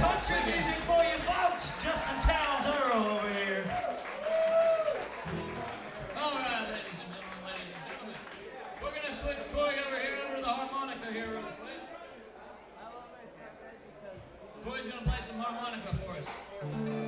country music for you folks. Justin Towns Earl over here. All right, ladies and gentlemen. We're going to switch going over here under the harmonica here real quick. Boy's going to play some harmonica for us.